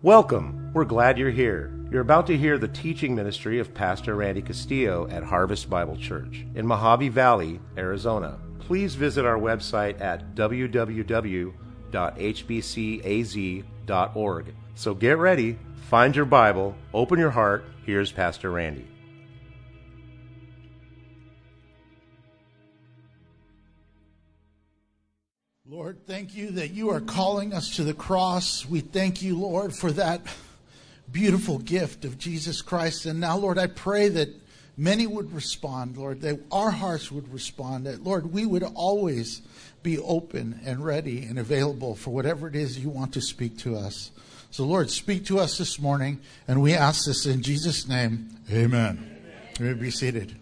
Welcome. We're glad you're here. You're about to hear the teaching ministry of Pastor Randy Castillo at Harvest Bible Church in Mojave Valley, Arizona. Please visit our website at www.hbcaz.org. So get ready, find your Bible, open your heart. Here's Pastor Randy. Lord, thank you that you are calling us to the cross. We thank you, Lord, for that beautiful gift of Jesus Christ. And now, Lord, I pray that many would respond, Lord, that our hearts would respond, that, Lord, we would always be open and ready and available for whatever it is you want to speak to us. So, Lord, speak to us this morning, and we ask this in Jesus' name. Amen. You may be seated.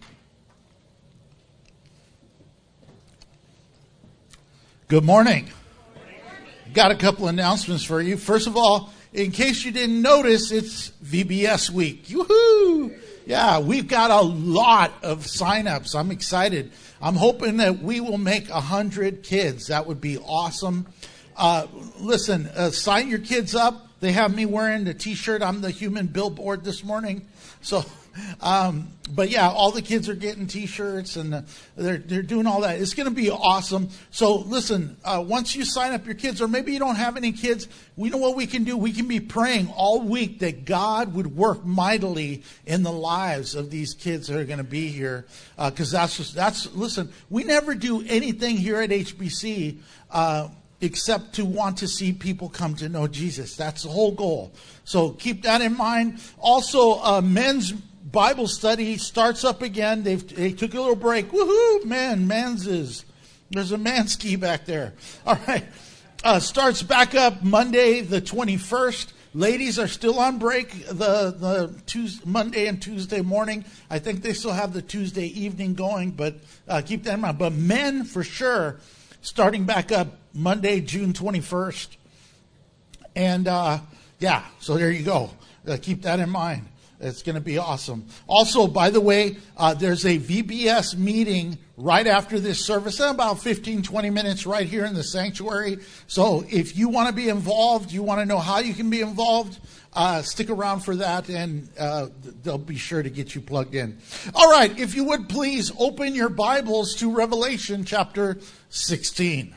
Good morning. Got a couple announcements for you. First of all, in case you didn't notice, it's VBS week. Woohoo! Yeah, we've got a lot of signups. I'm excited. I'm hoping that we will make 100 kids. That would be awesome. Listen, sign your kids up. They have me wearing the T-shirt. I'm the human billboard this morning. So, but yeah, all the kids are getting T-shirts and they're doing all that. It's going to be awesome. So listen, once you sign up your kids, or maybe you don't have any kids, we know what we can do. We can be praying all week that God would work mightily in the lives of these kids that are going to be here. Because listen, we never do anything here at HBC except to want to see people come to know Jesus. That's the whole goal. So keep that in mind. Also, men's Bible study starts up again. They took a little break. Woohoo, man, there's a Mansky back there. All right. Starts back up Monday the 21st. Ladies are still on break the Monday and Tuesday morning. I think they still have the Tuesday evening going, but keep that in mind. But men, for sure, starting back up Monday, June 21st. And yeah, so there you go. Keep that in mind. It's going to be awesome. Also, by the way, there's a VBS meeting right after this service, in about 15, 20 minutes right here in the sanctuary. So if you want to be involved, you want to know how you can be involved, stick around for that, and they'll be sure to get you plugged in. All right, if you would please open your Bibles to Revelation chapter 16.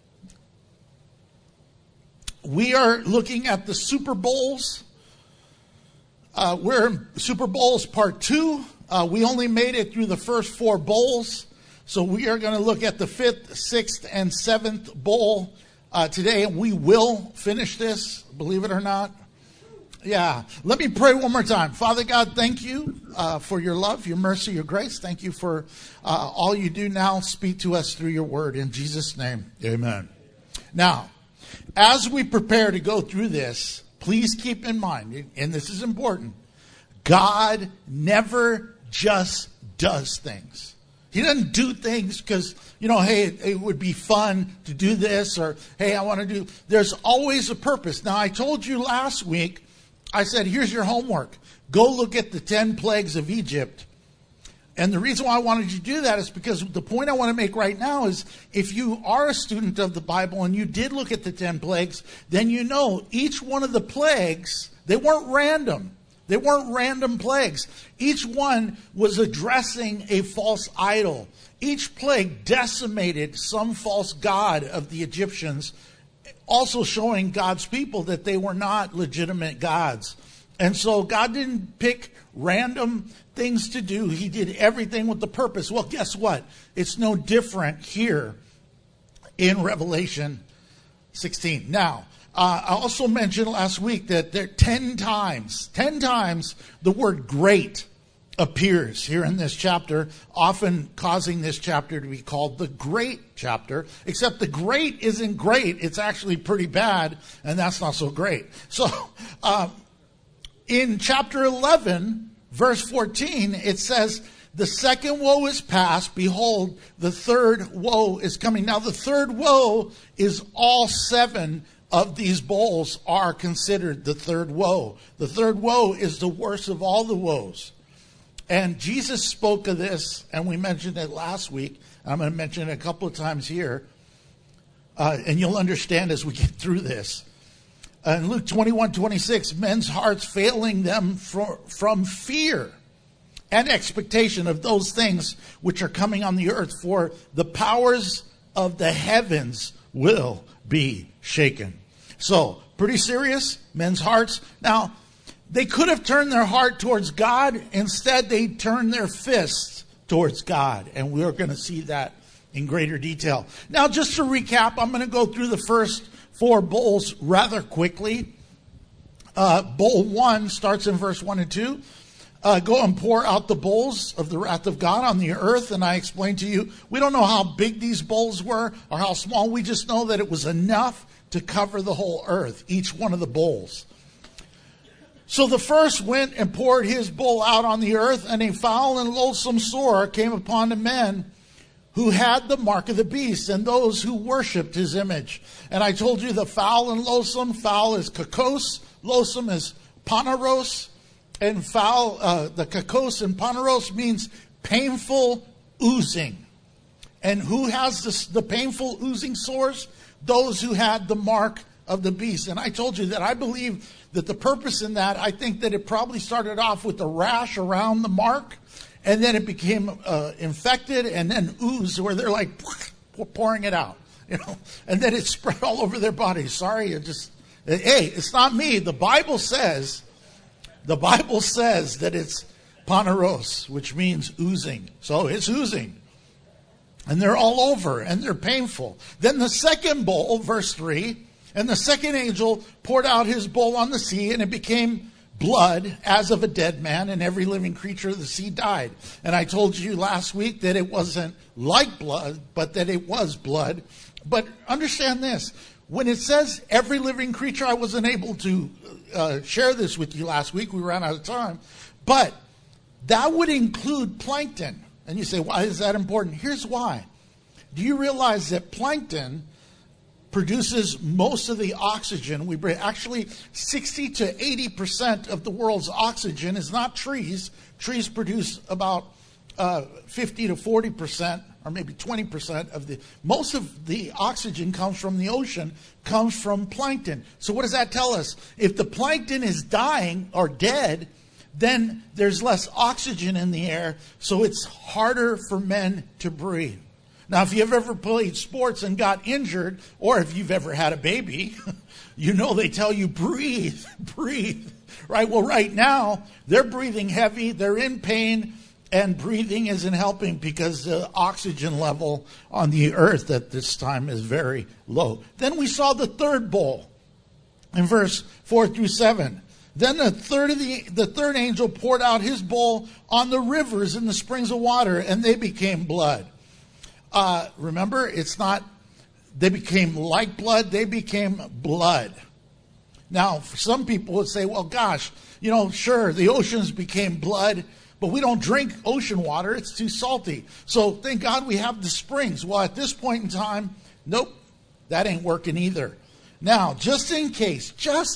We are looking at the Super Bowls. We're in Super Bowls part 2. We only made it through the first 4 bowls. So we are going to look at the 5th, 6th, and 7th bowl today. We will finish this, believe it or not. Yeah. Let me pray one more time. Father God, thank you for your love, your mercy, your grace. Thank you for all you do now. Speak to us through your word. In Jesus' name, amen. Now, as we prepare to go through this, please keep in mind, and this is important, God never just does things. He doesn't do things because, hey, it would be fun to do this, or, hey, I want to do. There's always a purpose. Now, I told you last week, I said, here's your homework. Go look at the 10 plagues of Egypt. And the reason why I wanted you to do that is because the point I want to make right now is if you are a student of the Bible and you did look at the 10 plagues, then you know each one of the plagues, they weren't random. They weren't random plagues. Each one was addressing a false idol. Each plague decimated some false god of the Egyptians, also showing God's people that they were not legitimate gods. And so God didn't pick random things to do. He did everything with the purpose. Well, guess what? It's no different here in Revelation 16. Now, I also mentioned last week that there 10 times the word great appears here in this chapter, often causing this chapter to be called the great chapter, except the great isn't great. It's actually pretty bad, and that's not so great. So, in chapter 11, verse 14, it says, the second woe is past. Behold, the third woe is coming. Now, the third woe is all 7 of these bowls are considered the third woe. The third woe is the worst of all the woes. And Jesus spoke of this, and we mentioned it last week. I'm going to mention it a couple of times here. And you'll understand as we get through this. In Luke 21:26, men's hearts failing them from fear and expectation of those things which are coming on the earth, for the powers of the heavens will be shaken. So, pretty serious, men's hearts. Now, they could have turned their heart towards God. Instead, they turned their fists towards God. And we're going to see that in greater detail. Now, just to recap, I'm going to go through the first 4 bowls rather quickly. Bowl 1 starts in verse 1 and 2. Go and pour out the bowls of the wrath of God on the earth. And I explained to you, we don't know how big these bowls were or how small. We just know that it was enough to cover the whole earth, each one of the bowls. So the first went and poured his bowl out on the earth, and a foul and loathsome sore came upon the men who had the mark of the beast and those who worshipped his image. And I told you the foul and loathsome, foul is kakos, loathsome is panaros, and foul, the kakos and panaros means painful oozing. And who has the painful oozing sores? Those who had the mark of the beast. And I told you that I believe that the purpose in that, I think that it probably started off with the rash around the mark, and then it became infected, and then ooze, where they're like pouring it out, and then it spread all over their bodies. Sorry, hey, it's not me. The Bible says that it's panaros, which means oozing. So it's oozing. And they're all over, and they're painful. Then the second bowl, verse 3, and the second angel poured out his bowl on the sea, and it became blood as of a dead man, and every living creature of the sea died. And I told you last week that it wasn't like blood, but that it was blood. But understand this. When it says every living creature, I wasn't able to share this with you last week. We ran out of time. But that would include plankton. And you say, why is that important? Here's why. Do you realize that plankton produces most of the oxygen we breathe? Actually, 60 to 80% of the world's oxygen is not trees. Trees produce about 50 to 40%, or maybe 20% of most of the oxygen comes from the ocean, comes from plankton. So what does that tell us? If the plankton is dying or dead, then there's less oxygen in the air, so it's harder for men to breathe. Now, if you've ever played sports and got injured, or if you've ever had a baby, you know they tell you, breathe, breathe, right? Well, right now, they're breathing heavy, they're in pain, and breathing isn't helping because the oxygen level on the earth at this time is very low. Then we saw the third bowl in verse 4 through 7. Then the third angel poured out his bowl on the rivers and the springs of water, and they became blood. Remember, they became like blood, they became blood. Now, for some people would say, well, gosh, sure, the oceans became blood, but we don't drink ocean water, it's too salty. So thank God we have the springs. Well, at this point in time, nope, that ain't working either. Now, just in case,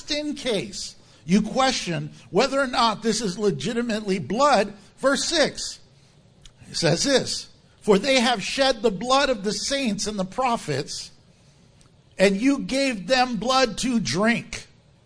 you question whether or not this is legitimately blood, verse 6, it says this, for they have shed the blood of the saints and the prophets, and you gave them blood to drink,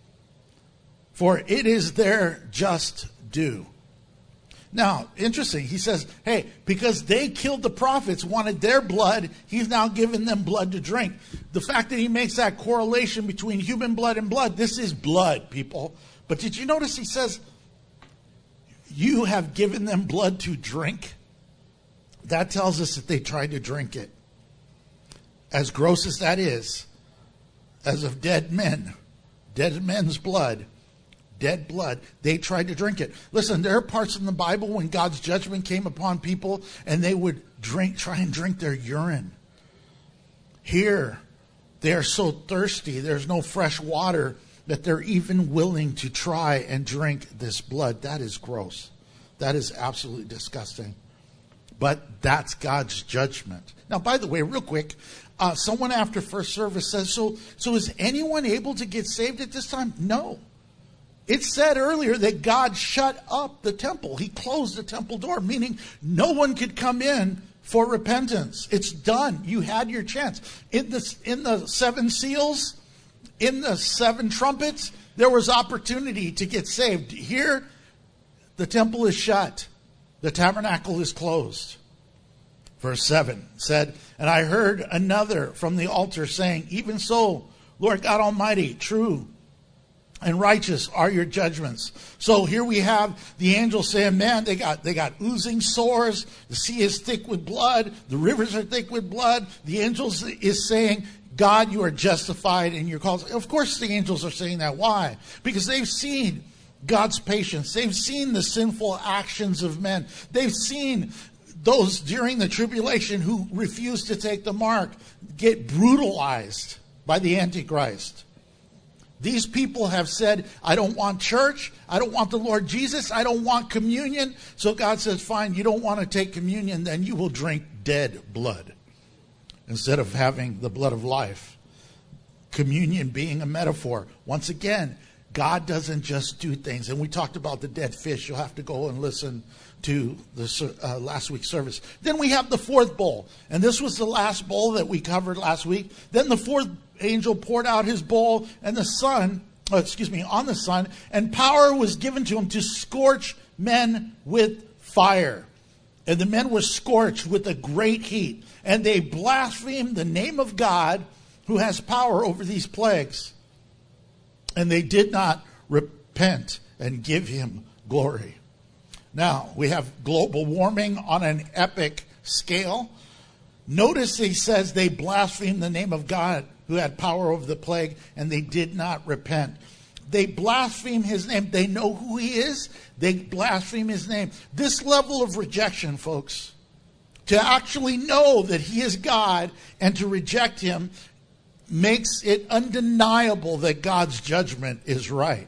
for it is their just due. Now, interesting, he says, hey, because they killed the prophets, wanted their blood, he's now given them blood to drink. The fact that he makes that correlation between human blood and blood, this is blood, people. But did you notice he says, you have given them blood to drink? That tells us that they tried to drink it. As gross as that is, as of dead men's blood, dead blood, they tried to drink it. Listen, there are parts in the Bible when God's judgment came upon people and they would try and drink their urine. Here, they are so thirsty, there's no fresh water, that they're even willing to try and drink this blood. That is gross. That is absolutely disgusting. But that's God's judgment. Now, by the way, real quick, someone after first service says, so is anyone able to get saved at this time? No. It said earlier that God shut up the temple. He closed the temple door, meaning no one could come in for repentance. It's done. You had your chance. In the seven seals, in the 7 trumpets, there was opportunity to get saved. Here, the temple is shut. The tabernacle is closed. Verse 7 said, and I heard another from the altar saying, even so, Lord God Almighty, true and righteous are your judgments. So here we have the angels saying, man, they got oozing sores. The sea is thick with blood. The rivers are thick with blood. The angels is saying, God, you are justified in your cause. Of course the angels are saying that. Why? Because they've seen God's patience. They've seen the sinful actions of men. They've seen those during the tribulation who refuse to take the mark get brutalized by the Antichrist. These people have said, I don't want church. I don't want the Lord Jesus. I don't want communion. So God says, fine, you don't want to take communion, then you will drink dead blood instead of having the blood of life. Communion being a metaphor. Once again, God doesn't just do things. And we talked about the dead fish. You'll have to go and listen to the last week's service. Then we have the 4th bowl. And this was the last bowl that we covered last week. Then the 4th angel poured out his bowl and on the sun, and power was given to him to scorch men with fire. And the men were scorched with a great heat. And they blasphemed the name of God who has power over these plagues. And they did not repent and give him glory. Now, we have global warming on an epic scale. Notice he says they blasphemed the name of God who had power over the plague, and they did not repent. They blaspheme his name. They know who he is. They blaspheme his name. This level of rejection, folks, to actually know that he is God and to reject him makes it undeniable that God's judgment is right.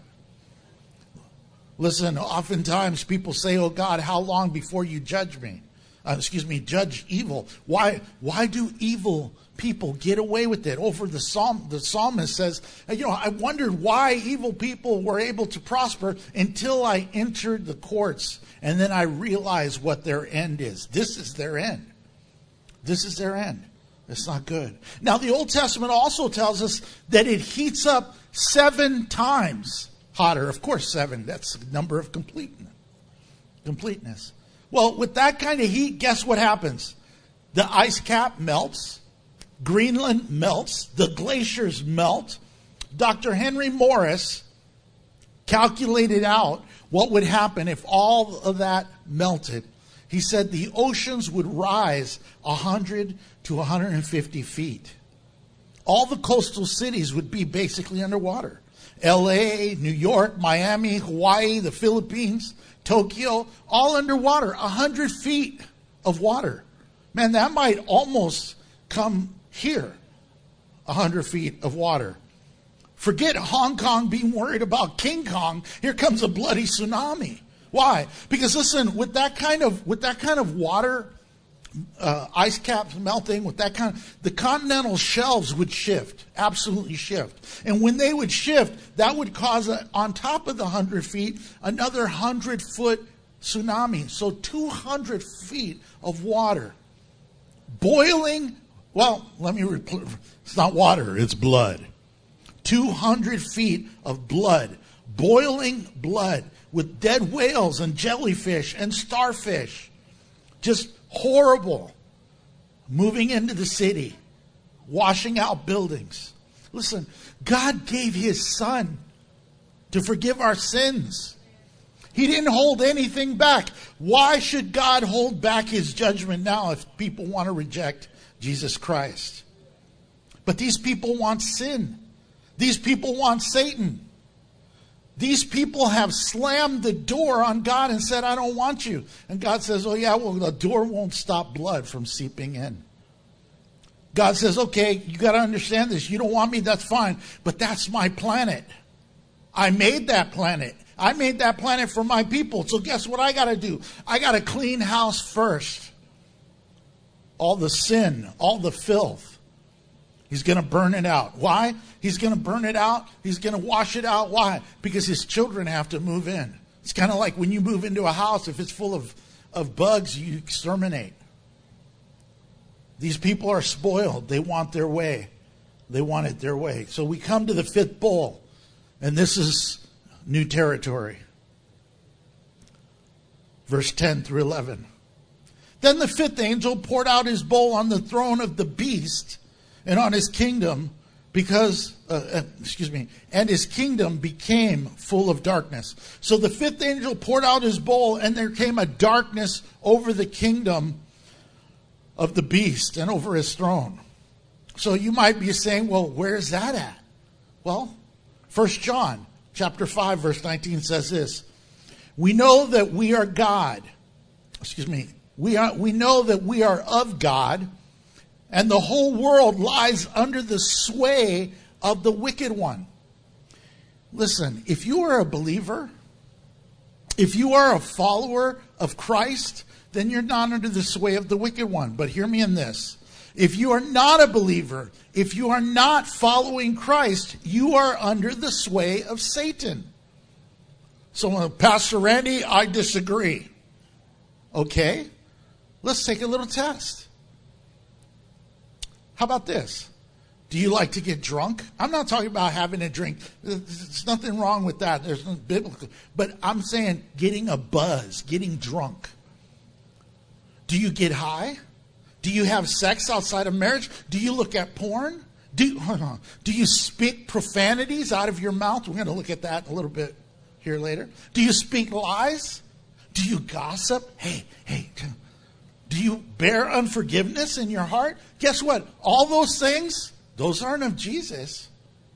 Listen, oftentimes people say, oh God, how long before you judge me? Judge evil. Why do evil people get away with it? Over the psalmist says, I wondered why evil people were able to prosper until I entered the courts. And then I realized what their end is. This is their end. This is their end. It's not good. Now, the Old Testament also tells us that it heats up 7 times hotter. Of course, 7. That's the number of completeness. Well, with that kind of heat, guess what happens? The ice cap melts. Greenland melts. The glaciers melt. Dr. Henry Morris calculated out what would happen if all of that melted. He said the oceans would rise 100 to 150 feet. All the coastal cities would be basically underwater. L.A., New York, Miami, Hawaii, the Philippines, Tokyo, all underwater, 100 feet of water. Man, that might almost come here, 100 feet of water. Forget Hong Kong being worried about King Kong. Here comes a bloody tsunami. Why? Because listen, with that kind of water, ice caps melting, the continental shelves would shift, absolutely shift. And when they would shift, that would cause, on top of the 100 feet, another 100-foot tsunami. So 200 feet of water. Boiling, it's not water, it's blood. 200 feet of blood. Boiling blood with dead whales and jellyfish and starfish. Just horrible. Moving into the city. Washing out buildings. Listen, God gave his son to forgive our sins. He didn't hold anything back. Why should God hold back his judgment now if people want to reject Jesus Christ? But these people want sin. These people want Satan. These people have slammed the door on God and said, I don't want you. And God says, oh yeah, well, the door won't stop blood from seeping in. God says, okay, you got to understand this. You don't want me, that's fine. But that's my planet. I made that planet. I made that planet for my people. So guess what I got to do? I got to clean house first. All the sin, all the filth. He's going to burn it out. Why? He's going to burn it out. He's going to wash it out. Why? Because his children have to move in. It's kind of like when you move into a house, if it's full of bugs, you exterminate. These people are spoiled. They want their way. They want it their way. So we come to the fifth bowl, and this is new territory. Verse 10 through 11. Then the fifth angel poured out his bowl on the throne of the beast and on his kingdom, and his kingdom became full of darkness. So the fifth angel poured out his bowl, and there came a darkness over the kingdom of the beast and over his throne. So you might be saying, well, where's that at? Well, 1 John chapter 5, verse 19 says this. We know that we are God. We know that we are of God, and the whole world lies under the sway of the wicked one. Listen, if you are a believer, if you are a follower of Christ, then you're not under the sway of the wicked one. But hear me in this. If you are not a believer, if you are not following Christ, you are under the sway of Satan. So, Pastor Randy, I disagree. Okay, let's take a little test. How about this? Do you like to get drunk? I'm not talking about having a drink. There's nothing wrong with that. There's nothing biblical. But I'm saying getting a buzz, getting drunk. Do you get high? Do you have sex outside of marriage? Do you look at porn? Do you speak profanities out of your mouth? We're going to look at that a little bit here later. Do you speak lies? Do you gossip? Hey, do you bear unforgiveness in your heart? Guess what? All those things, those aren't of Jesus.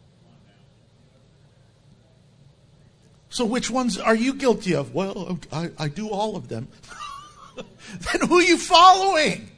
So which ones are you guilty of? Well, I do all of them. Then who are you following?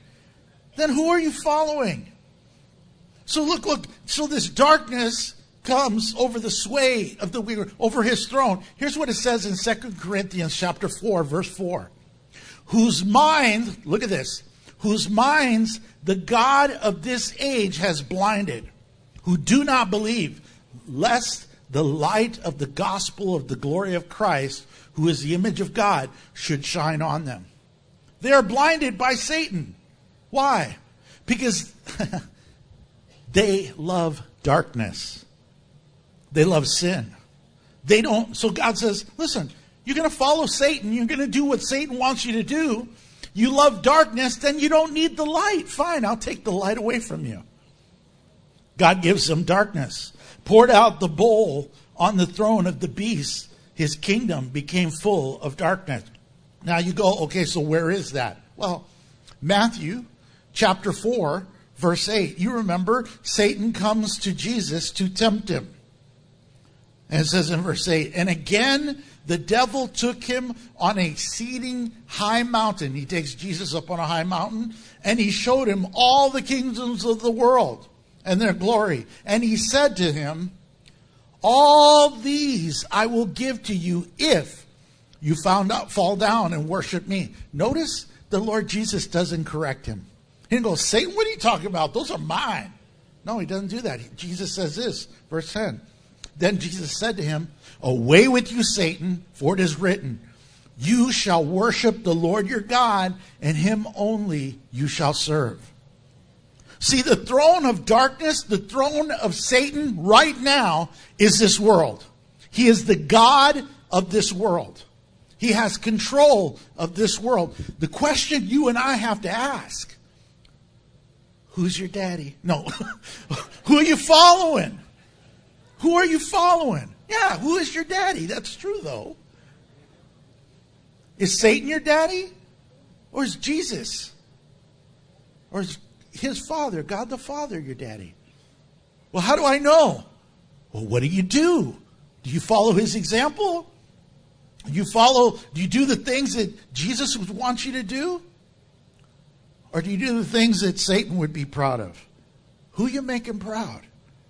So look. So this darkness comes over the sway of the wicked, over his throne. Here's what it says in 2 Corinthians chapter 4, verse 4. Whose minds, look at this, whose minds the God of this age has blinded, who do not believe, lest the light of the gospel of the glory of Christ, who is the image of God, should shine on them. They are blinded by Satan. Why? Because they love darkness. They love sin. So God says, listen, you're going to follow Satan. You're going to do what Satan wants you to do. You love darkness, then you don't need the light. Fine, I'll take the light away from you. God gives them darkness. Poured out the bowl on the throne of the beast. His kingdom became full of darkness. Now you go, okay, so where is that? Well, Matthew chapter 4, verse 8. You remember, Satan comes to Jesus to tempt him. And it says in verse 8, and again the devil took him on a exceeding high mountain. He takes Jesus up on a high mountain, and he showed him all the kingdoms of the world and their glory. And he said to him, all these I will give to you if you fall down and worship me. Notice the Lord Jesus doesn't correct him. He didn't go, Satan, what are you talking about? Those are mine. No, he doesn't do that. Jesus says this, verse 10. Then Jesus said to him, away with you, Satan, for it is written, you shall worship the Lord your God, and him only you shall serve. See, the throne of darkness, the throne of Satan right now is this world. He is the God of this world. He has control of this world. The question you and I have to ask, who's your daddy? No. Who are you following? Who are you following? Yeah, who is your daddy? That's true, though. Is Satan your daddy? Or is Jesus? Or is his father, God the Father, your daddy? Well, how do I know? Well, what do? Do you follow his example? Do you do the things that Jesus would want you to do? Or do you do the things that Satan would be proud of? Who you making proud?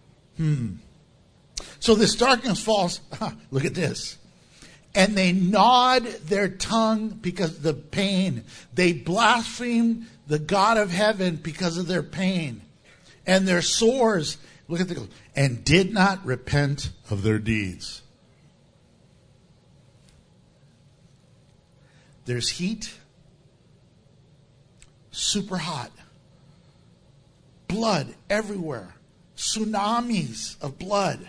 So this darkness falls, look at this. And they gnawed their tongue because of the pain. They blasphemed the God of heaven because of their pain. And their sores, look at the, and did not repent of their deeds. There's heat, super hot, blood everywhere, tsunamis of blood.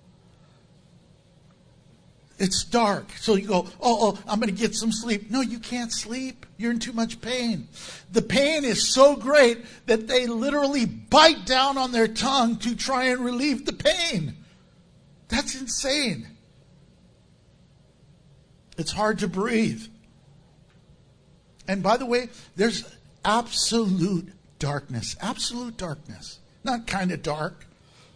It's dark. So you go, oh, I'm going to get some sleep. No, you can't sleep. You're in too much pain. The pain is so great that they literally bite down on their tongue to try and relieve the pain. That's insane. It's hard to breathe. And by the way, there's absolute darkness. Absolute darkness. Not kind of dark.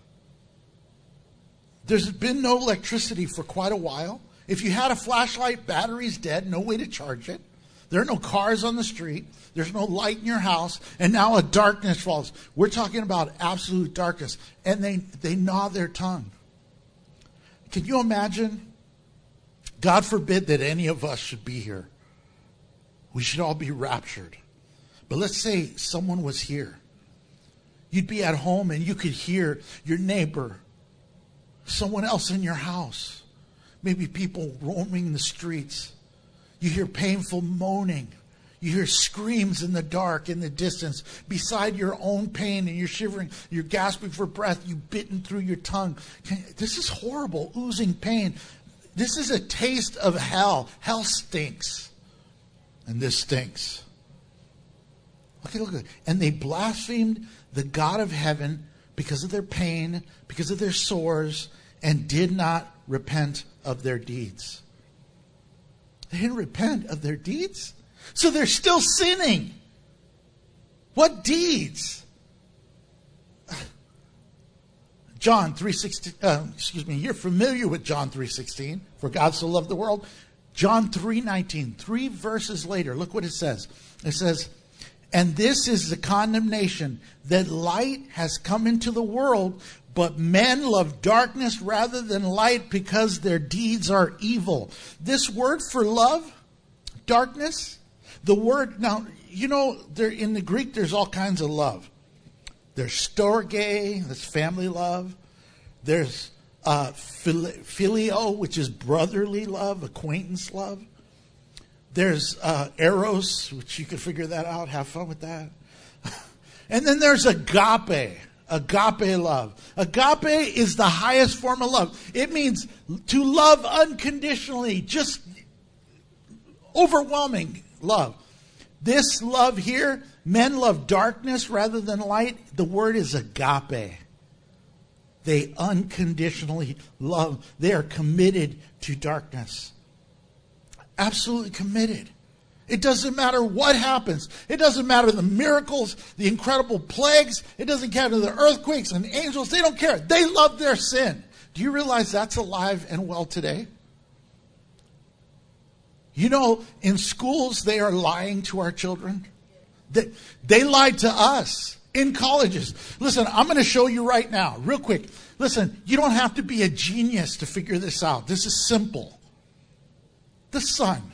There's been no electricity for quite a while. If you had a flashlight, battery's dead, no way to charge it. There are no cars on the street. There's no light in your house. And now a darkness falls. We're talking about absolute darkness. And they gnaw their tongue. Can you imagine? God forbid that any of us should be here. We should all be raptured. But let's say someone was here. You'd be at home and you could hear your neighbor, someone else in your house, maybe people roaming the streets. You hear painful moaning. You hear screams in the dark, in the distance, beside your own pain, and you're shivering, you're gasping for breath, you've bitten through your tongue. This is horrible, oozing pain. This is a taste of hell. Hell stinks. And this stinks. Look at it. And they blasphemed the God of heaven because of their pain, because of their sores, and did not repent of their deeds. They didn't repent of their deeds? So they're still sinning. What deeds? John 3:16. You're familiar with John 3:16. For God so loved the world. John 3:19. 3 verses later. Look what it says. It says, and this is the condemnation, that light has come into the world, but men love darkness rather than light because their deeds are evil. This word for love, darkness, the word, now, you know, there in the Greek there's all kinds of love. There's storge, that's family love. There's phileo, which is brotherly love, acquaintance love. There's eros, which you can figure that out. Have fun with that. And then there's agape love. Agape is the highest form of love. It means to love unconditionally, just overwhelming love. This love here, men love darkness rather than light. The word is agape. They unconditionally love. They are committed to darkness. Absolutely committed. It doesn't matter what happens. It doesn't matter the miracles, the incredible plagues. It doesn't matter the earthquakes and angels. They don't care. They love their sin. Do you realize that's alive and well today? You know, in schools, they are lying to our children. They lied to us. In colleges. Listen, I'm going to show you right now, real quick. Listen, you don't have to be a genius to figure this out. This is simple. The sun.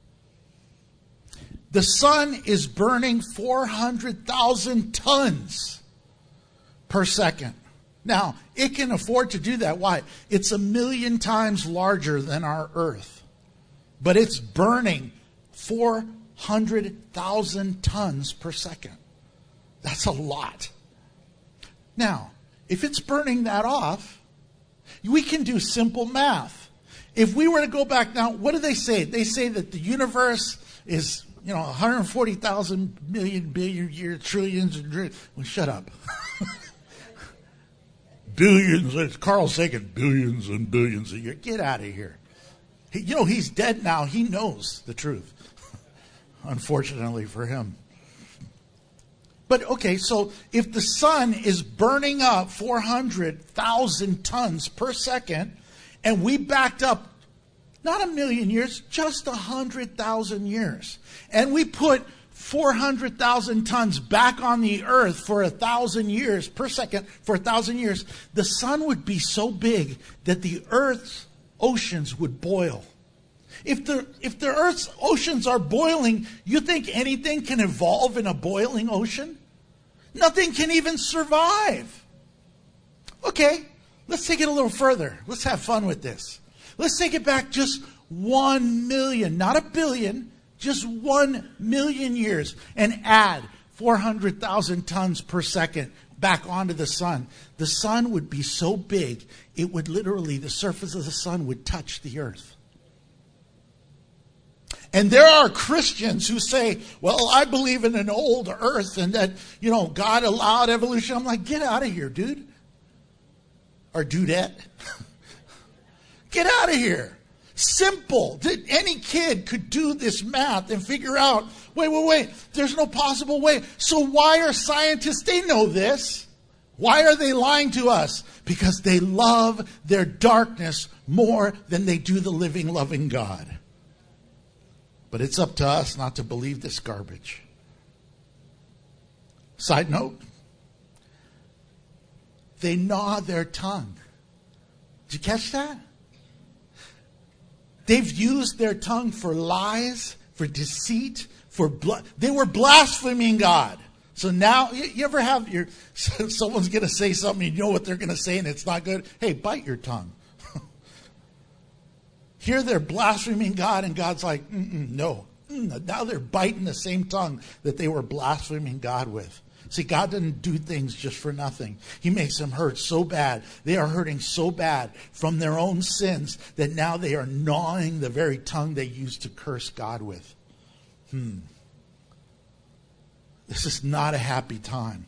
The sun is burning 400,000 tons per second. Now, it can afford to do that. Why? It's 1,000,000 times larger than our Earth. But it's burning 400,000 tons per second. That's a lot. Now, if it's burning that off, we can do simple math. If we were to go back now, what do they say? They say that the universe is, 140,000 million, billion years, trillions, and well, shut up. Billions, it's Carl Sagan, billions and billions a year. Get out of here. He's dead now. He knows the truth. Unfortunately for him. But okay, so if the sun is burning up 400,000 tons per second, and we backed up not 1,000,000 years, just 100,000 years, and we put 400,000 tons back on the earth for 1,000 years per second, for 1,000 years, the sun would be so big that the earth's oceans would boil. If the earth's oceans are boiling, you think anything can evolve in a boiling ocean? Nothing can even survive. Okay, let's take it a little further. Let's have fun with this. Let's take it back just 1 million, not a billion, just 1 million years, and add 400,000 tons per second back onto the sun, the sun would be so big, it would literally, the surface of the sun would touch the earth. And there are Christians who say, well, I believe in an old earth and that, God allowed evolution. I'm like, get out of here, dude. Or dudette. Get out of here. Simple. Any kid could do this math and figure out, wait. There's no possible way. So why are scientists, they know this. Why are they lying to us? Because they love their darkness more than they do the living, loving God. But it's up to us not to believe this garbage. Side note, they gnaw their tongue. Did you catch that? They've used their tongue for lies, for deceit, for blood. They were blaspheming God. So now, you ever have someone's going to say something, you know what they're going to say and it's not good? Hey, bite your tongue. Here they're blaspheming God, and God's like, no. Now they're biting the same tongue that they were blaspheming God with. See, God doesn't do things just for nothing. He makes them hurt so bad. They are hurting so bad from their own sins that now they are gnawing the very tongue they used to curse God with. This is not a happy time.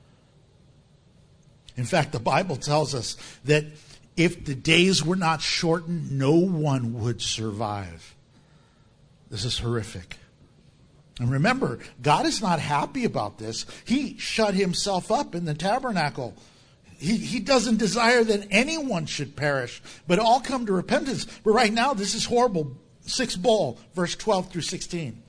In fact, the Bible tells us that if the days were not shortened, no one would survive. This is horrific. And remember, God is not happy about this. He shut himself up in the tabernacle. He doesn't desire that anyone should perish, but all come to repentance. But right now, this is horrible. 6th bowl, verse 12 through 16.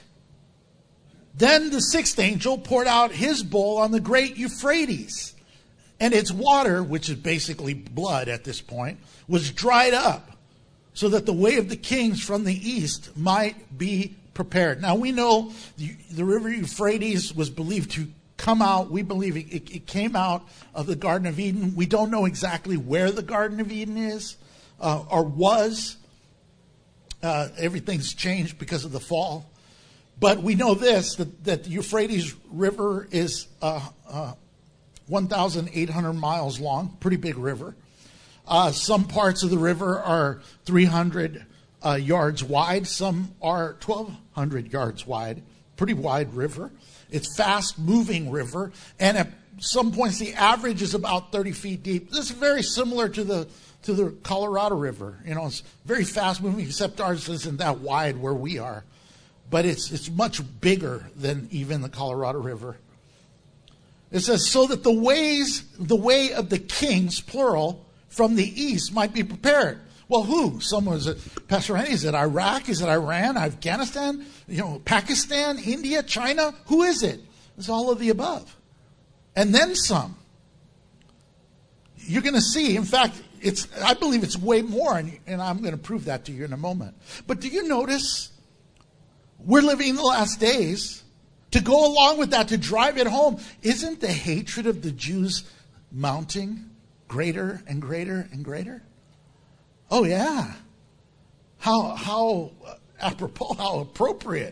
Then the sixth angel poured out his bowl on the great Euphrates. And its water, which is basically blood at this point, was dried up so that the way of the kings from the east might be prepared. Now we know the river Euphrates was believed to come out. We believe it came out of the Garden of Eden. We don't know exactly where the Garden of Eden is or was. Everything's changed because of the fall. But we know this, that the Euphrates River is 1,800 miles long, pretty big river. Some parts of the river are 300 yards wide. Some are 1,200 yards wide. Pretty wide river. It's fast-moving river. And at some points, the average is about 30 feet deep. This is very similar to the Colorado River. It's very fast-moving, except ours isn't that wide where we are. But it's much bigger than even the Colorado River. It says, so that the way of the kings, plural, from the east might be prepared. Well, who? Someone was it, Pastor Randy, is it Iraq? Is it Iran? Afghanistan? Pakistan? India? China? Who is it? It's all of the above. And then some. You're going to see, in fact, I believe it's way more, and I'm going to prove that to you in a moment. But do you notice we're living in the last days? To go along with that, to drive it home, isn't the hatred of the Jews mounting greater and greater and greater? Oh, yeah. How apropos, how appropriate.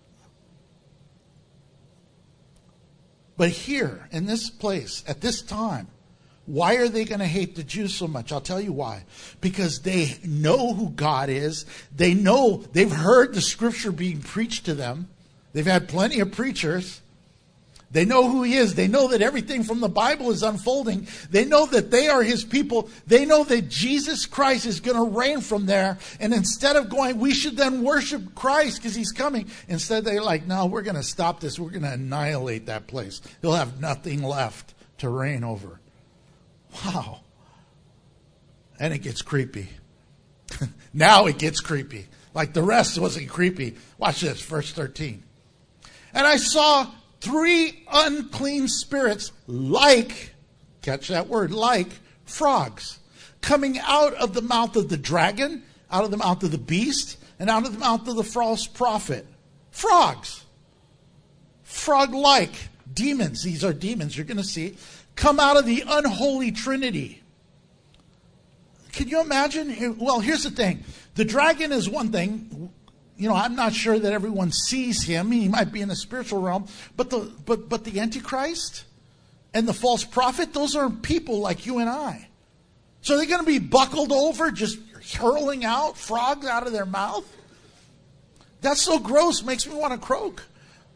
But here, in this place, at this time, why are they going to hate the Jews so much? I'll tell you why. Because they know who God is. They know, they've heard the scripture being preached to them. They've had plenty of preachers. They know who he is. They know that everything from the Bible is unfolding. They know that they are his people. They know that Jesus Christ is going to reign from there. And instead of going, we should then worship Christ because he's coming. Instead, they're like, no, we're going to stop this. We're going to annihilate that place. He'll have nothing left to reign over. Wow. And it gets creepy. Now it gets creepy. Like the rest wasn't creepy. Watch this, verse 13. And I saw 3 unclean spirits like, catch that word, like frogs, coming out of the mouth of the dragon, out of the mouth of the beast, and out of the mouth of the false prophet. Frogs. Frog-like. Demons. These are demons, you're going to see. Come out of the unholy trinity. Can you imagine? Well, here's the thing. The dragon is one thing. I'm not sure that everyone sees him. He might be in the spiritual realm. But the Antichrist, and the false prophet, those are people like you and I. So they're going to be buckled over, just hurling out frogs out of their mouth? That's so gross, makes me want to croak.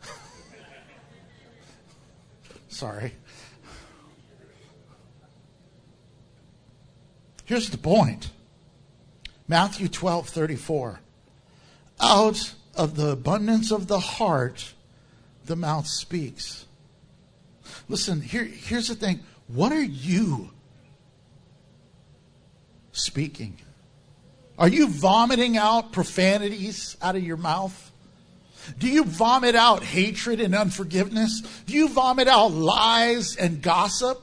Sorry. Here's the point. Matthew 12:34. Out of the abundance of the heart, the mouth speaks. Listen, here's the thing. What are you speaking? Are you vomiting out profanities out of your mouth? Do you vomit out hatred and unforgiveness? Do you vomit out lies and gossip?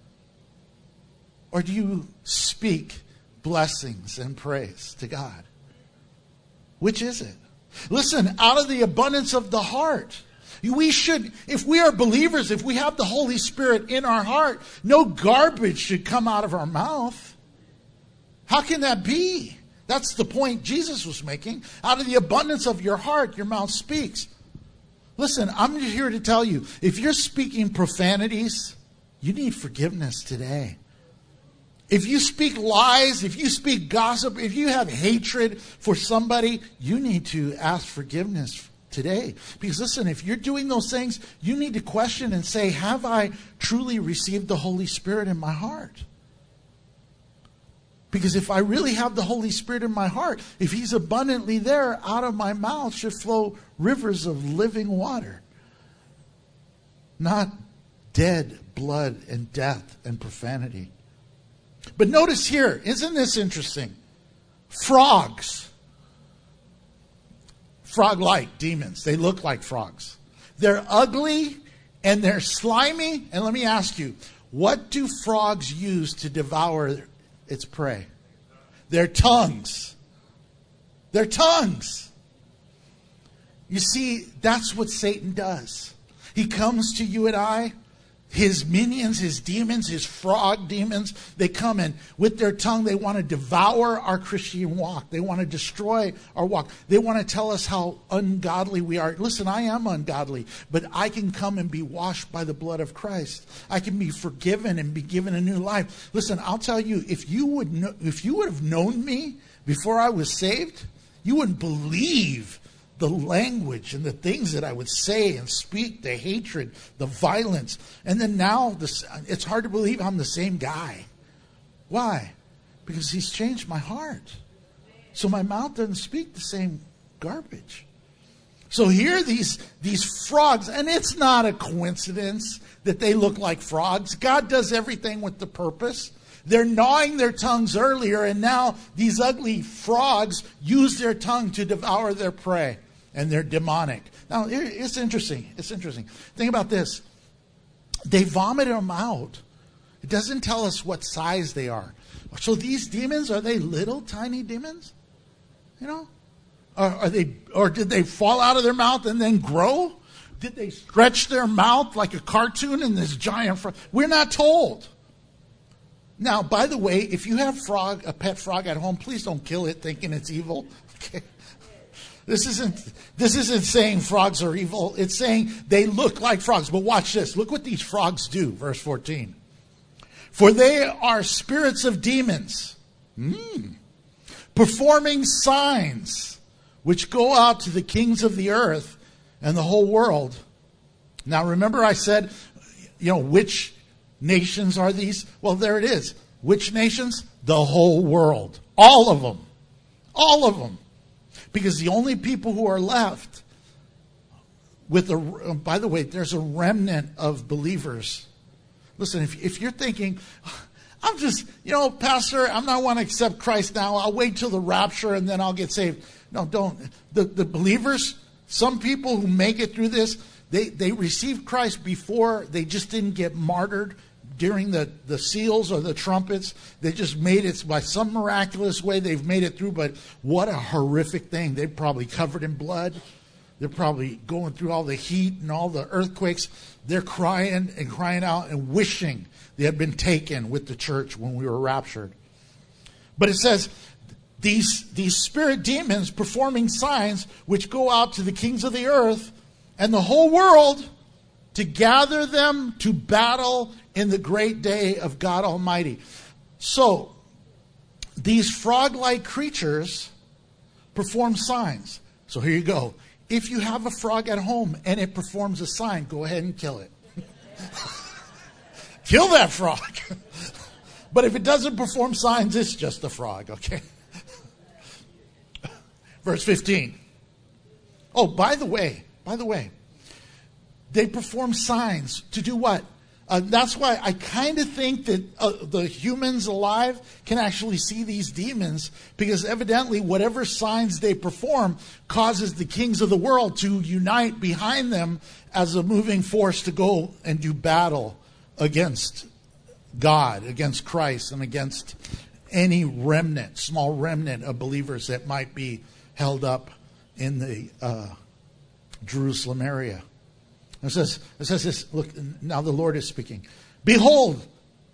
Or do you speak blessings and praise to God? Which is it? Listen, out of the abundance of the heart. We should, if we are believers, if we have the Holy Spirit in our heart, no garbage should come out of our mouth. How can that be? That's the point Jesus was making. Out of the abundance of your heart, your mouth speaks. Listen, I'm here to tell you, if you're speaking profanities, you need forgiveness today. If you speak lies, if you speak gossip, if you have hatred for somebody, you need to ask forgiveness today. Because listen, if you're doing those things, you need to question and say, have I truly received the Holy Spirit in my heart? Because if I really have the Holy Spirit in my heart, if He's abundantly there, out of my mouth should flow rivers of living water. Not dead blood and death and profanity. But notice here, isn't this interesting? Frogs. Frog-like demons. They look like frogs. They're ugly and they're slimy. And let me ask you, what do frogs use to devour its prey? Their tongues. Their tongues. You see, that's what Satan does. He comes to you and I. His minions, his demons, his frog demons, they come and with their tongue they want to devour our Christian walk. They want to destroy our walk. They want to tell us how ungodly we are. Listen, I am ungodly, but I can come and be washed by the blood of Christ. I can be forgiven and be given a new life. Listen, I'll tell you, if you would have known me before I was saved, you wouldn't believe the language and the things that I would say and speak, the hatred, the violence. And then now, it's hard to believe I'm the same guy. Why? Because He's changed my heart. So my mouth doesn't speak the same garbage. So here these frogs, and it's not a coincidence that they look like frogs. God does everything with the purpose. They're gnawing their tongues earlier, and now these ugly frogs use their tongue to devour their prey. And they're demonic. Now, it's interesting. It's interesting. Think about this. They vomit them out. It doesn't tell us what size they are. So these demons, are they little, tiny demons? You know? Or did they fall out of their mouth and then grow? Did they stretch their mouth like a cartoon in this giant frog? We're not told. Now, by the way, if you have a pet frog at home, please don't kill it thinking it's evil. Okay? This isn't saying frogs are evil. It's saying they look like frogs. But watch this. Look what these frogs do. Verse 14. For they are spirits of demons, performing signs, which go out to the kings of the earth and the whole world. Now remember I said, which nations are these? Well, there it is. Which nations? The whole world. All of them. All of them. Because the only people who are left by the way, there's a remnant of believers. Listen, if you're thinking, I'm just, Pastor, I'm not want to accept Christ now. I'll wait till the rapture and then I'll get saved. No, don't. The believers, some people who make it through this, they received Christ before. They just didn't get martyred during the seals or the trumpets. They just made it by some miraculous way. They've made it through, but what a horrific thing. They're probably covered in blood. They're probably going through all the heat and all the earthquakes. They're crying and crying out and wishing they had been taken with the church when we were raptured. But it says, these spirit demons performing signs which go out to the kings of the earth and the whole world to gather them to battle in the great day of God Almighty. So, these frog-like creatures perform signs. So here you go. If you have a frog at home and it performs a sign, go ahead and kill it. Kill that frog. But if it doesn't perform signs, it's just a frog, okay? Verse 15. Oh, by the way, they perform signs to do what? That's why I kind of think that the humans alive can actually see these demons, because evidently whatever signs they perform causes the kings of the world to unite behind them as a moving force to go and do battle against God, against Christ, and against any remnant, small remnant of believers that might be held up in the Jerusalem area. It says this, look, now the Lord is speaking. Behold,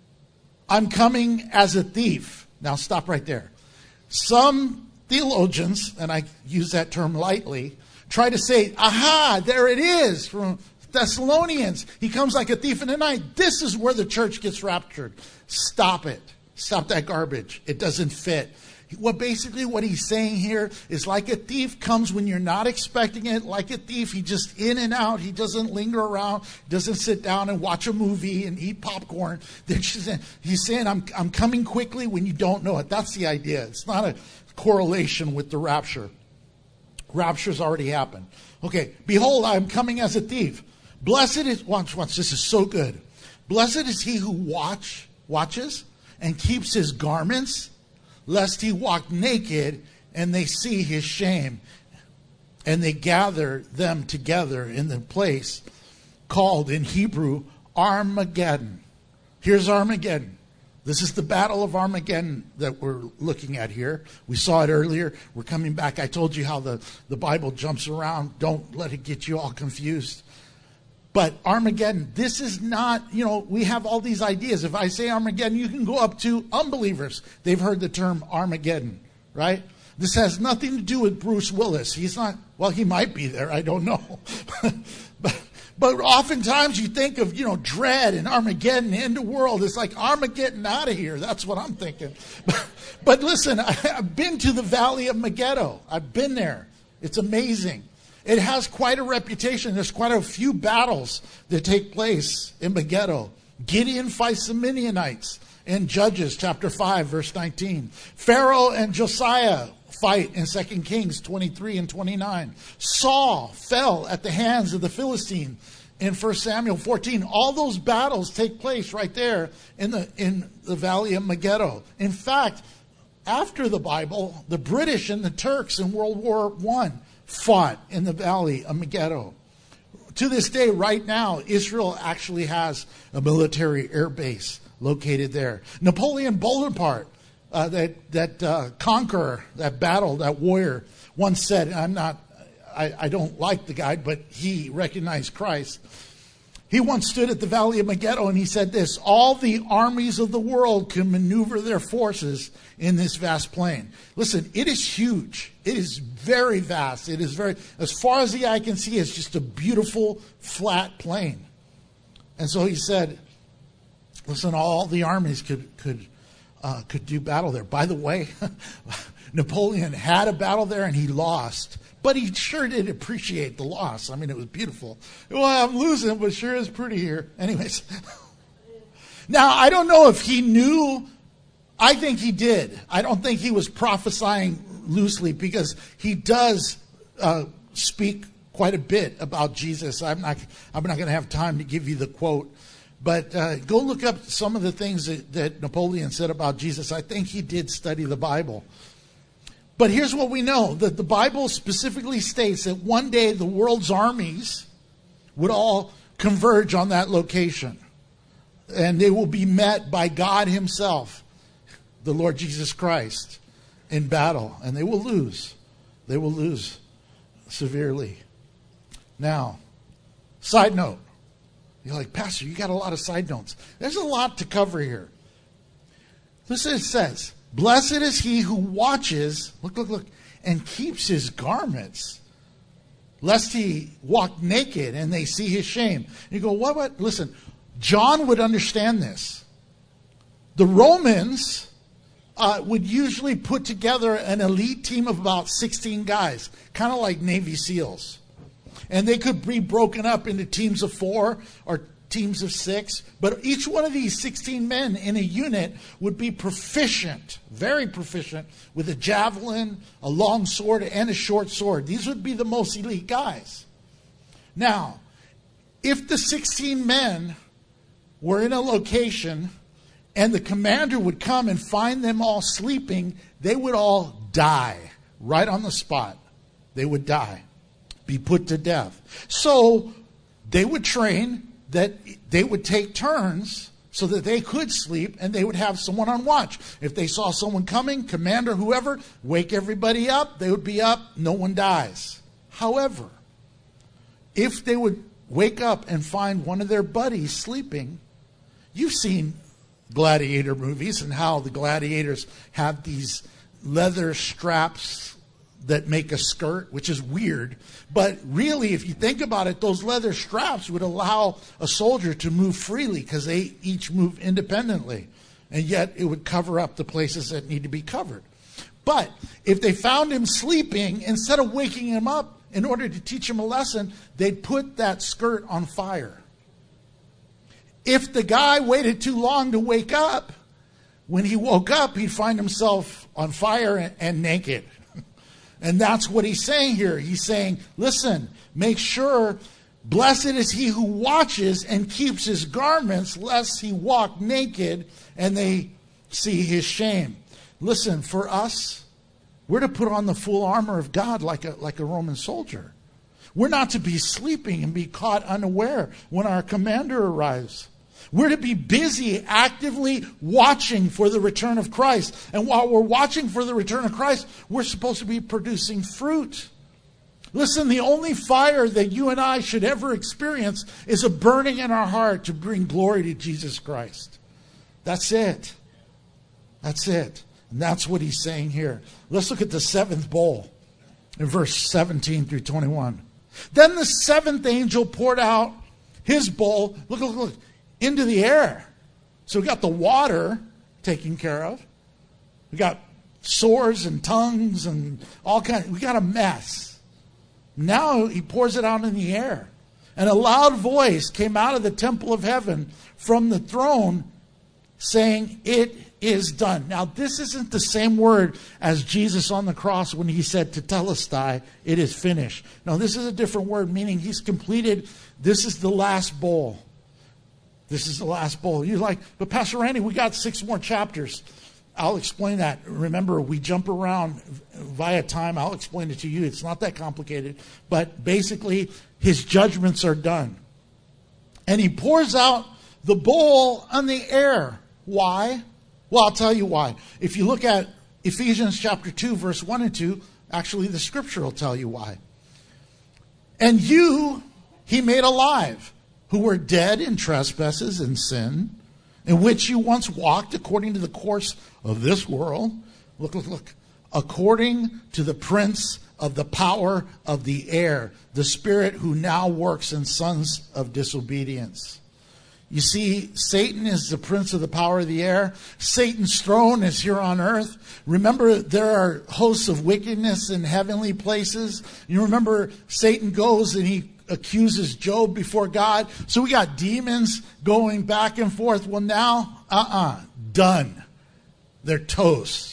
I'm coming as a thief. Now stop right there. Some theologians, and I use that term lightly, try to say, aha, there it is from Thessalonians. He comes like a thief in the night. This is where the church gets raptured. Stop it. Stop that garbage. It doesn't fit. What he's saying here is, like a thief comes when you're not expecting it. Like a thief, he just in and out. He doesn't linger around. Doesn't sit down and watch a movie and eat popcorn. He's saying, I'm coming quickly when you don't know it. That's the idea. It's not a correlation with the rapture. Rapture's already happened. Okay, behold, I'm coming as a thief. Blessed is, watch, this is so good. Blessed is he who watches and keeps his garments, lest he walk naked and they see his shame. And they gather them together in the place called in Hebrew Armageddon. Here's Armageddon. This is the battle of Armageddon that we're looking at here. We saw it earlier. We're coming back. I told you how the Bible jumps around. Don't let it get you all confused. But Armageddon, this is not, we have all these ideas. If I say Armageddon, you can go up to unbelievers. They've heard the term Armageddon, right? This has nothing to do with Bruce Willis. He's not, well, he might be there. I don't know. But oftentimes you think of, dread and Armageddon, end of world. It's like Armageddon out of here. That's what I'm thinking. But listen, I've been to the Valley of Megiddo. I've been there. It's amazing. It has quite a reputation. There's quite a few battles that take place in Megiddo. Gideon fights the Midianites in Judges chapter 5, verse 19. Pharaoh and Josiah fight in 2 Kings 23 and 29. Saul fell at the hands of the Philistine in 1 Samuel 14. All those battles take place right there in the Valley of Megiddo. In fact, after the Bible, the British and the Turks in World War I fought in the Valley of Megiddo. To this day, right now, Israel actually has a military air base located there. Napoleon Bonaparte, that conqueror, that battle, that warrior, once said, I don't like the guy, but he recognized Christ. He once stood at the Valley of Megiddo and he said this: all the armies of the world can maneuver their forces in this vast plain. Listen, it is huge. It is very vast. It is as far as the eye can see, it's just a beautiful flat plain. And so he said, listen, all the armies could do battle there. By the way, Napoleon had a battle there and he lost. But he sure did appreciate the loss. I mean, it was beautiful. Well, I'm losing, but sure is pretty here. Anyways. Now, I don't know if he knew. I think he did. I don't think he was prophesying loosely, because he does speak quite a bit about Jesus. I'm not going to have time to give you the quote. But go look up some of the things that Napoleon said about Jesus. I think he did study the Bible. But here's what we know, that the Bible specifically states that one day the world's armies would all converge on that location. And they will be met by God himself, the Lord Jesus Christ, in battle. And they will lose. They will lose severely. Now, side note. You're like, Pastor, you got a lot of side notes. There's a lot to cover here. Listen, it says, blessed is he who watches, look, and keeps his garments, lest he walk naked and they see his shame. And you go, what? Listen, John would understand this. The Romans would usually put together an elite team of about 16 guys, kind of like Navy SEALs. And they could be broken up into teams of 4 or teams of 6. But each one of these 16 men in a unit would be proficient, very proficient, with a javelin, a long sword, and a short sword. These would be the most elite guys. Now, if the 16 men were in a location and the commander would come and find them all sleeping, they would all die right on the spot. They would die, be put to death. So they would train that they would take turns so that they could sleep and they would have someone on watch. If they saw someone coming, commander, whoever, wake everybody up. They would be up. No one dies. However, if they would wake up and find one of their buddies sleeping, you've seen gladiator movies and how the gladiators have these leather straps that make a skirt, which is weird. But really, if you think about it, those leather straps would allow a soldier to move freely because they each move independently. And yet it would cover up the places that need to be covered. But if they found him sleeping, instead of waking him up in order to teach him a lesson, they'd put that skirt on fire. If the guy waited too long to wake up, when he woke up, he'd find himself on fire and naked. And that's what he's saying here. He's saying, listen, make sure, blessed is he who watches and keeps his garments, lest he walk naked and they see his shame. Listen, for us, we're to put on the full armor of God like a Roman soldier. We're not to be sleeping and be caught unaware when our commander arrives. We're to be busy, actively watching for the return of Christ. And while we're watching for the return of Christ, we're supposed to be producing fruit. Listen, the only fire that you and I should ever experience is a burning in our heart to bring glory to Jesus Christ. That's it. That's it. And that's what he's saying here. Let's look at the 7th bowl in verse 17 through 21. Then the 7th angel poured out his bowl. Look. Into the air. So we got the water taken care of. We got sores and tongues and all kinds. We got a mess. Now he pours it out in the air. And a loud voice came out of the temple of heaven from the throne saying, "It is done." Now this isn't the same word as Jesus on the cross when he said tetelestai, "It is finished." No, this is a different word, meaning he's completed. This is the last bowl. This is the last bowl. You're like, but Pastor Randy, we got 6 more chapters. I'll explain that. Remember, we jump around via time. I'll explain it to you. It's not that complicated. But basically, his judgments are done. And he pours out the bowl on the air. Why? Well, I'll tell you why. If you look at Ephesians chapter 2, verse 1 and 2, actually the scripture will tell you why. And you, he made alive, who were dead in trespasses and sin, in which you once walked according to the course of this world. Look. According to the prince of the power of the air, the spirit who now works in sons of disobedience. You see, Satan is the prince of the power of the air. Satan's throne is here on earth. Remember, there are hosts of wickedness in heavenly places. You remember, Satan goes and he accuses Job before God. So we got demons going back and forth. Well, now, done. They're toast.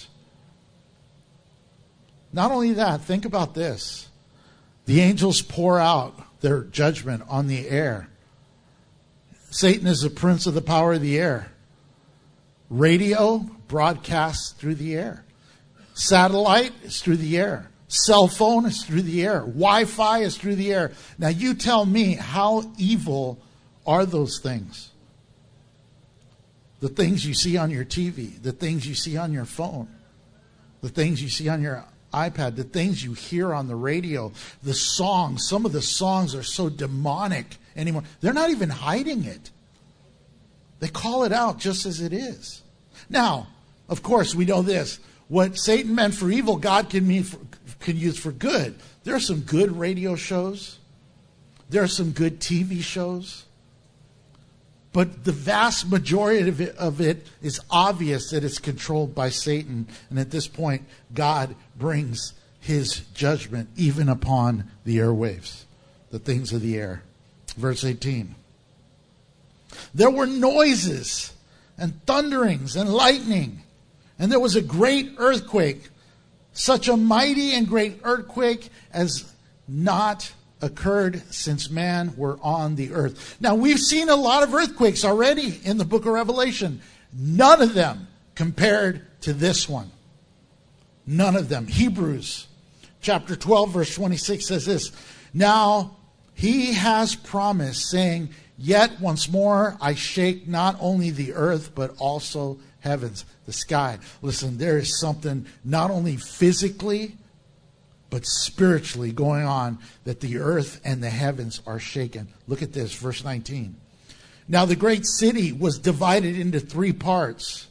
Not only that, think about this. The angels pour out their judgment on the air. Satan is the prince of the power of the air. Radio broadcasts through the air. Satellite is through the air. Cell phone is through the air. Wi-Fi is through the air. Now you tell me, how evil are those things? The things you see on your TV, the things you see on your phone, the things you see on your iPad, the things you hear on the radio, the songs. Some of the songs are so demonic anymore. They're not even hiding it. They call it out just as it is. Now, of course, we know this. What Satan meant for evil, God can use for good. There are some good radio shows. There are some good TV shows. But the vast majority of it is obvious that it's controlled by Satan. And at this point, God brings his judgment even upon the airwaves, the things of the air. Verse 18. There were noises and thunderings and lightning, and there was a great earthquake, such a mighty and great earthquake as not occurred since man were on the earth. Now, we've seen a lot of earthquakes already in the book of Revelation. None of them compared to this one. None of them. Hebrews chapter 12, verse 26 says this, Now he has promised, saying, Yet once more I shake not only the earth, but also heavens, the sky. Listen, there is something not only physically, but spiritually going on, that the earth and the heavens are shaken. Look at this, verse 19. Now the great city was divided into three parts.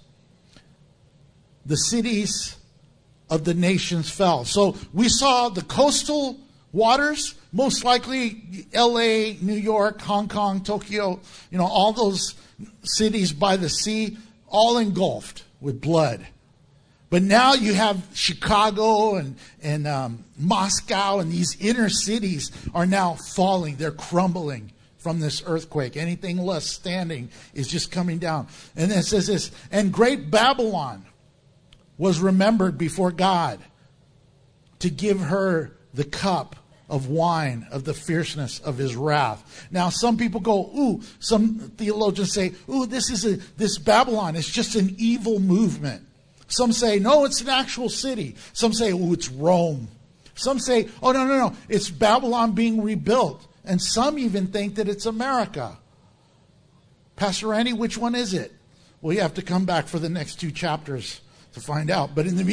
The cities of the nations fell. So we saw the coastal waters, most likely LA, New York, Hong Kong, Tokyo, all those cities by the sea, all engulfed with blood. But now you have Chicago and Moscow, and these inner cities are now falling. They're crumbling from this earthquake. Anything less standing is just coming down. And then it says this, and great Babylon was remembered before God to give her the cup of wine of the fierceness of his wrath. Now some people go, some theologians say, this Babylon is just an evil movement. Some say, no, it's an actual city. Some say, it's Rome. Some say, no, it's Babylon being rebuilt. And some even think that it's America. Pastor Randy, which one is it? Well, you have to come back for the next 2 chapters to find out. But in the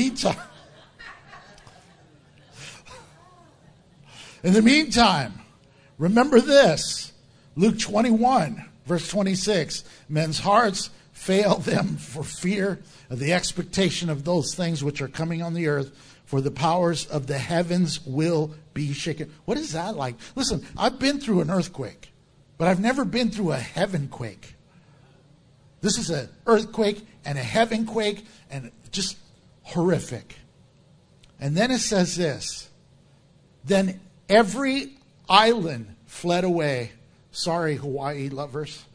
meantime, remember this. Luke 21, verse 26. Men's hearts fail them for fear of the expectation of those things which are coming on the earth, for the powers of the heavens will be shaken. What is that like? Listen, I've been through an earthquake, but I've never been through a heaven quake. This is an earthquake and a heaven quake, and just horrific. And then it says this, then every island fled away. Sorry, Hawaii lovers.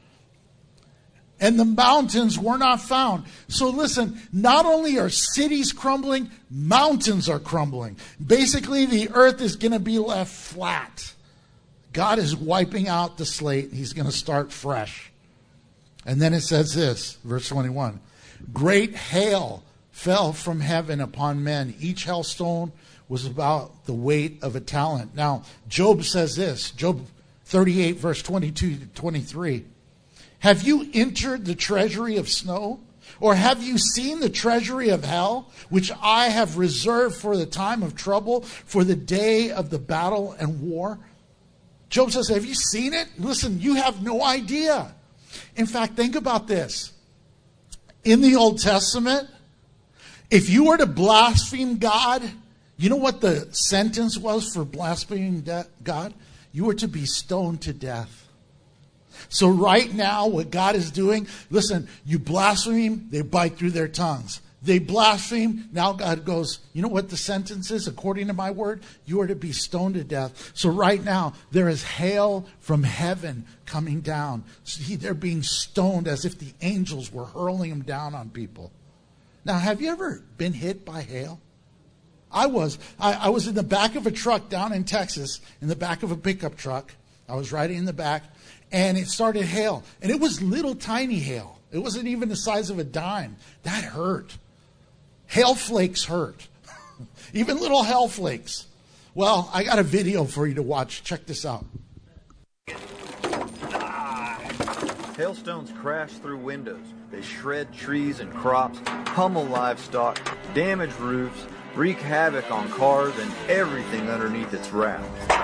And the mountains were not found. So listen, not only are cities crumbling, mountains are crumbling. Basically, the earth is going to be left flat. God is wiping out the slate. He's going to start fresh. And then it says this, verse 21. Great hail fell from heaven upon men. Each hailstone was about the weight of a talent. Now, Job says this, Job 38, verse 22 to 23. Have you entered the treasury of snow? Or have you seen the treasury of hell, which I have reserved for the time of trouble, for the day of the battle and war? Job says, have you seen it? Listen, you have no idea. In fact, think about this. In the Old Testament, if you were to blaspheme God, you know what the sentence was for blaspheming God? You were to be stoned to death. So right now, what God is doing, listen, you blaspheme, they bite through their tongues. They blaspheme, now God goes, you know what the sentence is according to my word? You are to be stoned to death. So right now, there is hail from heaven coming down. See, they're being stoned as if the angels were hurling them down on people. Now, have you ever been hit by hail? I was in the back of a truck down in Texas, in the back of a pickup truck. I was riding in the back. And it started hail. And it was little tiny hail. It wasn't even the size of a dime. That hurt. Hail flakes hurt. Even little hail flakes. Well, I got a video for you to watch. Check this out. Hailstones crash through windows. They shred trees and crops, pummel livestock, damage roofs, wreak havoc on cars and everything underneath its wrath.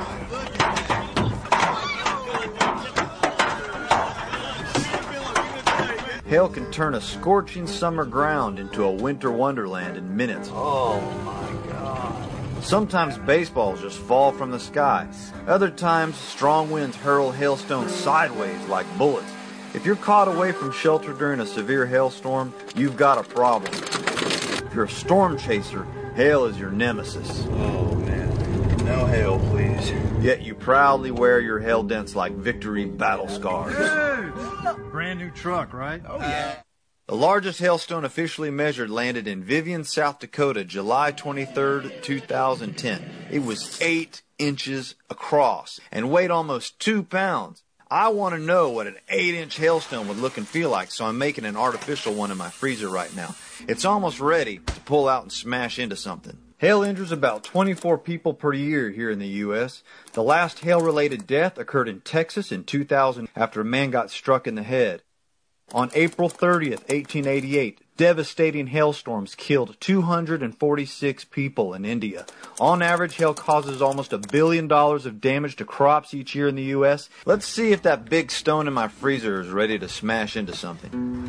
Hail can turn a scorching summer ground into a winter wonderland in minutes. Oh my God. Sometimes baseballs just fall from the sky. Other times, strong winds hurl hailstones sideways like bullets. If you're caught away from shelter during a severe hailstorm, you've got a problem. If you're a storm chaser, hail is your nemesis. Oh, man. No hail, please. Yet you proudly wear your hail dents like victory battle scars. Dude! Brand new truck, right? Oh, yeah. The largest hailstone officially measured landed in Vivian, South Dakota, July 23, 2010. It was 8 inches across and weighed almost 2 pounds. I want to know what an 8-inch hailstone would look and feel like, so I'm making an artificial one in my freezer right now. It's almost ready to pull out and smash into something. Hail injures about 24 people per year here in the U.S. The last hail-related death occurred in Texas in 2000 after a man got struck in the head. On April 30th, 1888, devastating hailstorms killed 246 people in India. On average, hail causes almost $1 billion of damage to crops each year in the U.S. Let's see if that big stone in my freezer is ready to smash into something.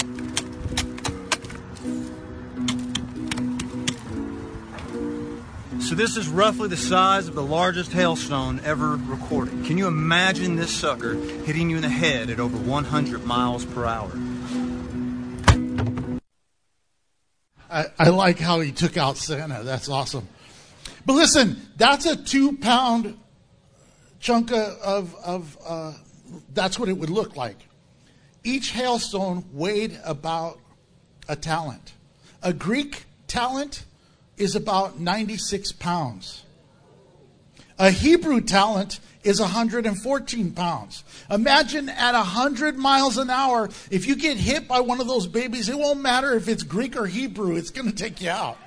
So this is roughly the size of the largest hailstone ever recorded. Can you imagine this sucker hitting you in the head at over 100 miles per hour? I like how he took out Santa. That's awesome. But listen, that's a 2-pound chunk of that's what it would look like. Each hailstone weighed about a talent. A Greek talent is about 96 pounds. A Hebrew talent is 114 pounds. Imagine at 100 miles an hour, if you get hit by one of those babies, it won't matter if it's Greek or Hebrew, it's going to take you out.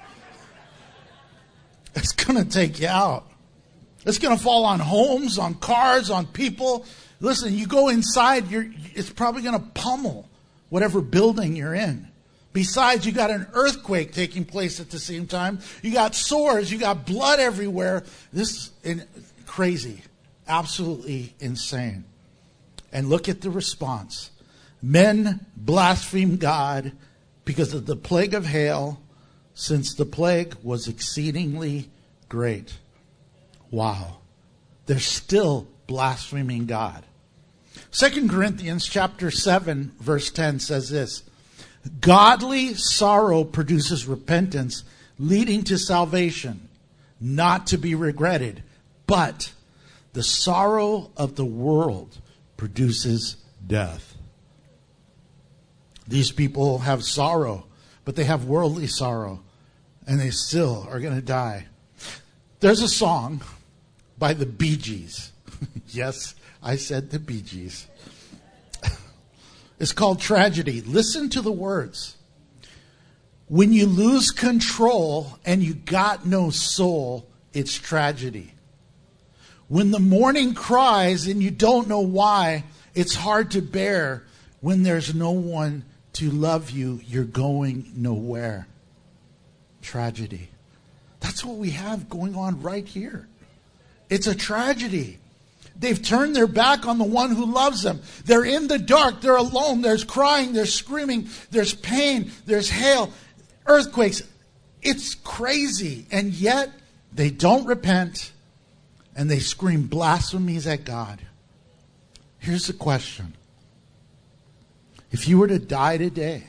It's going to take you out. It's going to fall on homes, on cars, on people. Listen, you go inside, it's probably going to pummel whatever building you're in. Besides, you got an earthquake taking place at the same time. You got sores. You got blood everywhere. This is crazy. Absolutely insane. And look at the response. Men blaspheme God because of the plague of hail, since the plague was exceedingly great. Wow. They're still blaspheming God. 2 Corinthians chapter 7, verse 10 says this. Godly sorrow produces repentance, leading to salvation, not to be regretted. But the sorrow of the world produces death. These people have sorrow, but they have worldly sorrow, and they still are going to die. There's a song by the Bee Gees. Yes, I said the Bee Gees. It's called Tragedy. Listen to the words. When you lose control and you got no soul, it's tragedy. When the morning cries and you don't know why, it's hard to bear. When there's no one to love you, you're going nowhere. Tragedy. That's what we have going on right here. It's a tragedy. They've turned their back on the one who loves them. They're in the dark. They're alone. There's crying. There's screaming. There's pain. There's hail. Earthquakes. It's crazy. And yet, they don't repent. And they scream blasphemies at God. Here's the question. If you were to die today,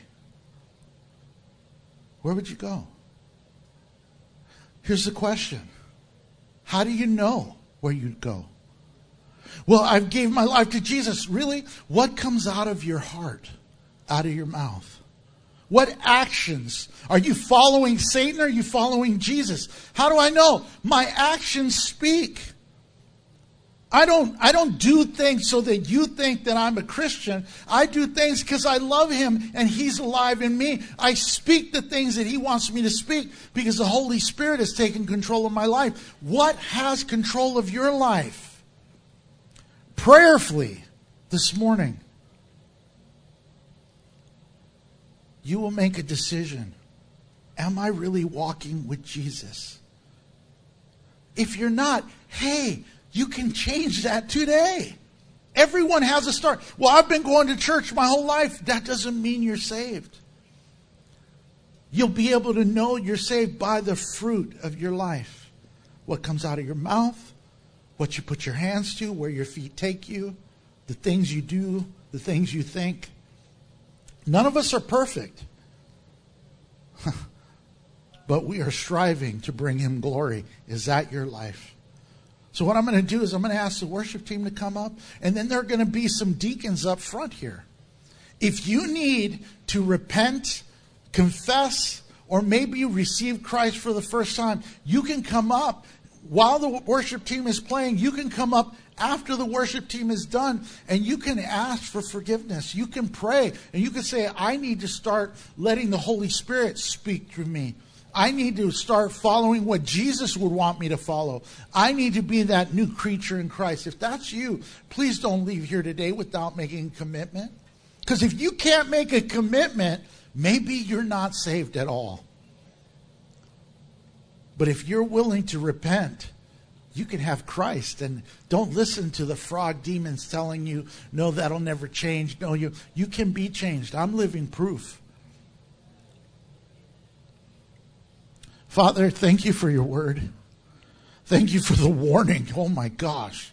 where would you go? Here's the question. How do you know where you'd go? Well, I gave my life to Jesus. Really? What comes out of your heart, out of your mouth? What actions? Are you following Satan or are you following Jesus? How do I know? My actions speak. I don't do things so that you think that I'm a Christian. I do things because I love him and he's alive in me. I speak the things that he wants me to speak because the Holy Spirit has taken control of my life. What has control of your life? Prayerfully this morning, you will make a decision. Am I really walking with Jesus? If you're not, hey, you can change that today. Everyone has a start. Well, I've been going to church my whole life. That doesn't mean you're saved. You'll be able to know you're saved by the fruit of your life. What comes out of your mouth, what you put your hands to, where your feet take you, the things you do, the things you think. None of us are perfect. But we are striving to bring him glory. Is that your life? So what I'm going to do is I'm going to ask the worship team to come up, and then there are going to be some deacons up front here. If you need to repent, confess, or maybe you receive Christ for the first time, you can come up while the worship team is playing. You can come up after the worship team is done, and you can ask for forgiveness. You can pray, and you can say, I need to start letting the Holy Spirit speak through me. I need to start following what Jesus would want me to follow. I need to be that new creature in Christ. If that's you, please don't leave here today without making a commitment. Because if you can't make a commitment, maybe you're not saved at all. But if you're willing to repent, you can have Christ. And don't listen to the frog demons telling you, no, that'll never change. No, you can be changed. I'm living proof. Father, thank you for your word. Thank you for the warning. Oh my gosh.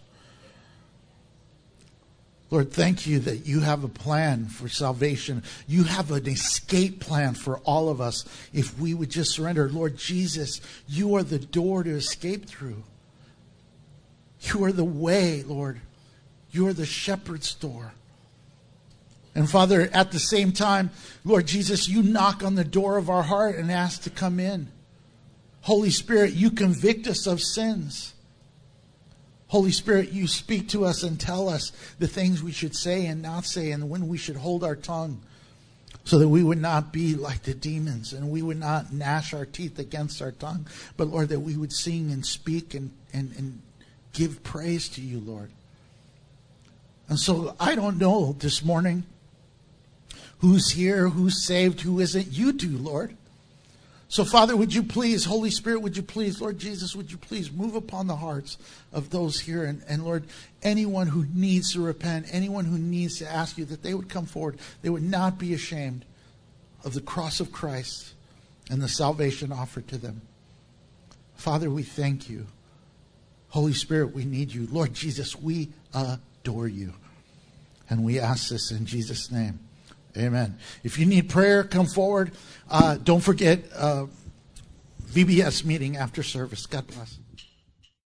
Lord, thank you that you have a plan for salvation. You have an escape plan for all of us if we would just surrender. Lord Jesus, you are the door to escape through. You are the way, Lord. You are the shepherd's door. And Father, at the same time, Lord Jesus, you knock on the door of our heart and ask to come in. Holy Spirit, you convict us of sins. Holy Spirit, you speak to us and tell us the things we should say and not say, and when we should hold our tongue, so that we would not be like the demons and we would not gnash our teeth against our tongue, but Lord, that we would sing and speak and give praise to you, Lord. And so I don't know this morning who's here, who's saved, who isn't. You do, Lord. So, Father, would you please, Holy Spirit, would you please, Lord Jesus, would you please move upon the hearts of those here. And Lord, anyone who needs to repent, anyone who needs to ask you, that they would come forward. They would not be ashamed of the cross of Christ and the salvation offered to them. Father, we thank you. Holy Spirit, we need you. Lord Jesus, we adore you. And we ask this in Jesus' name. Amen. If you need prayer, come forward. Don't forget VBS meeting after service. God bless.